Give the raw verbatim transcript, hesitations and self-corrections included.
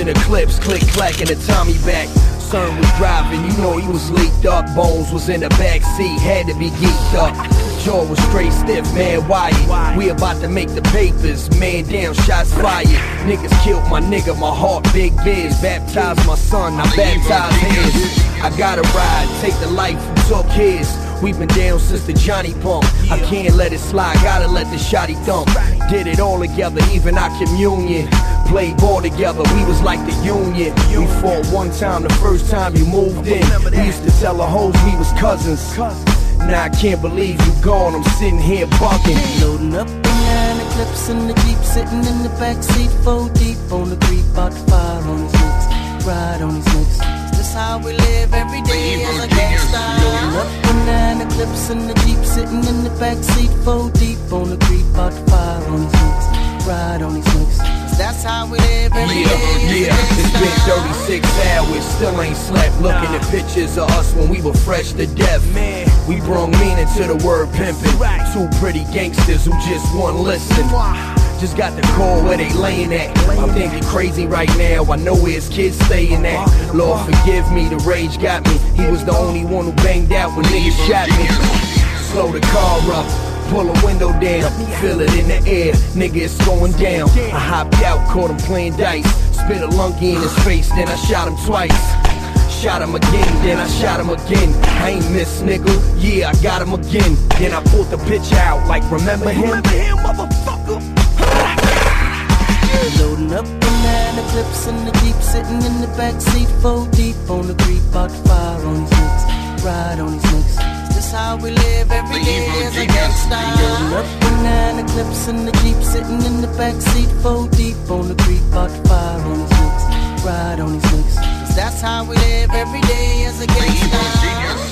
in the clips, click clack in the Tommy back. Son was driving, you know he was leaked up. Bones was in the back seat, had to be geeked up. Jaw was straight stiff, man, wired. We about to make the papers, man, damn, shots fired. Niggas killed my nigga, my heart big biz. Baptized my son, I baptized his. I gotta ride, take the life who took his. We've been down since the Johnny Pump. I can't let it slide, gotta let the shotty thump. Did it all together, even our communion. Played ball together, we was like the union. We fought one time, the first time you moved in. We used to tell the hoes we was cousins. Now I can't believe you gone, I'm sitting here bugging. Loading up behind the clips in the Jeep, sitting in the backseat, four deep on the creep, out the fire on his nicks, ride on his nicks. This how we live every day as a gangsta. Loading up behind the clips in the Jeep, sitting in the backseat, four deep on the creep, out the fire on his nicks, ride on his nicks. That's how we live every yeah, day. Yeah, it's been thirty-six hours, still ain't slept. Looking at pictures of us when we were fresh to death. Man, we brung meaning to the word pimpin'. Two pretty gangsters who just won't listen. Just got the call where they layin' at. I'm thinking crazy right now, I know where his kids stayin' at. Lord forgive me, the rage got me. He was the only one who banged out when niggas shot me. Slow the car up, pull a window down, feel it in the air, nigga it's going down. I hopped out, caught him playing dice, spit a lunky in his face, then I shot him twice. Shot him again, then I shot him again. I ain't miss, nigga, yeah, I got him again. Then I pulled the bitch out, like remember him? Remember him, motherfucker? Loading up behind the clips in the Jeep, sitting in the backseat, four deep on the creep, out the fire on his nicks, ride on his nicks. This how we live every day as a gangsta. Loading up behind the clips in the Jeep, sitting in the backseat, four deep on the creep, out the fire on his nicks, ride on his nicks. That's how we live every day as a gangsta.